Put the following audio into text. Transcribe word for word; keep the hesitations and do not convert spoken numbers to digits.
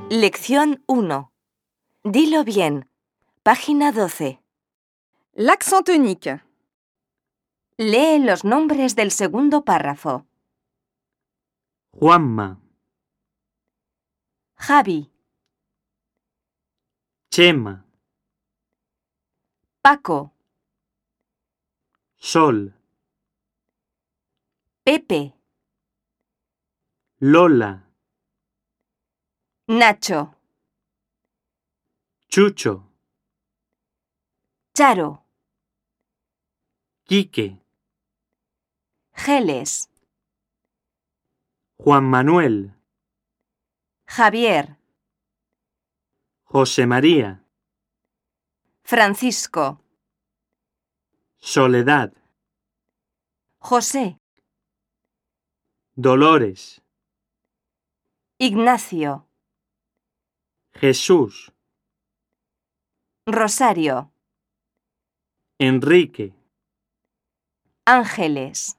Lección uno. Dilo bien. Página doce. L'accent tonique. Lee los nombres del segundo párrafo. Juanma, Javi, Chema, Paco, Sol, Pepe, Lola, Nacho, Chucho, Charo, Quique, Geles, Juan Manuel, Javier, José María, Francisco, Soledad, José, Dolores, Ignacio, Jesús, Rosario, Enrique, Ángeles.